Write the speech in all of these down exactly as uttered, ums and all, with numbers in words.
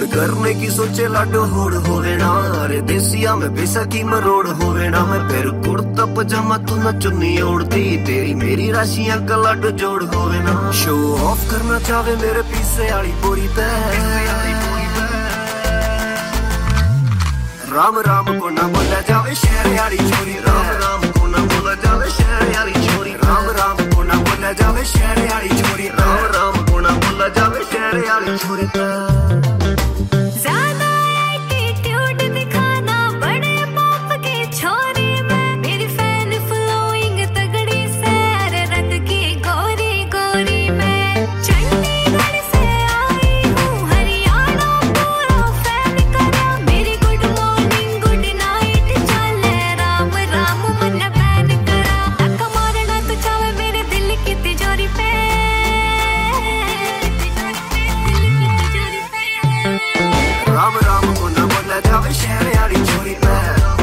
Mood करने की सोचे लाडो होड़ होवे ना, अरे देसिया में बेसकी मरोड़ होवे ना। मैं फिर कुर्ता पजामा तू न चुन्नी ओढ़ती, तेरी मेरी राशियां का लाडो जोड़ होवे ना। शो ऑफ करना चाहे मेरे पीछे आली बोरी पे, राम राम को ना बोला जावे शहर यारी छोरी, राम राम को ना बोला जावे शहर यारी छोरी, राम राम को ना बोला जावे शहर यारी छोरी, राम राम को ना बोला जावे शहर यारी छोरी। राम राम को ना बोला जावे शहर यारी छोरी पे,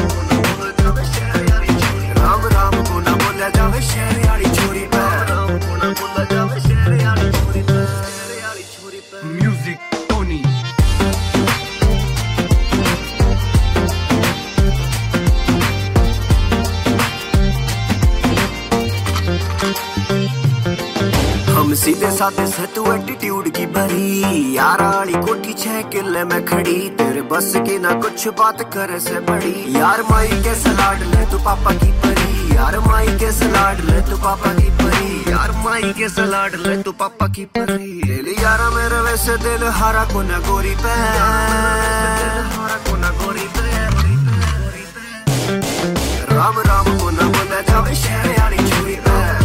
राम राम को ना बोला जावे शहर यारी छोरी पे, राम को ना बोला जावे शहर यारी छोरी पे, शहर यारी छोरी पे। Music Tony. हम सीधे साधे से तू एटीट्यूड की भरी, यार आली कोठी छह किले में खड़ी, तेरे बस की ना कुछ बात करे से बड़ी। यार माई के सलाड ले तू पापा की परी, यार माई के सलाड ले तू पापा की परी, यार माई के सलाड ले तू पापा की परी। दिल यारा मेरे वैसे दिल हारा को ना गोरी पे, हारा को ना गोरी पे। राम राम को ना बोला जावे शहर यारी छोरी पे,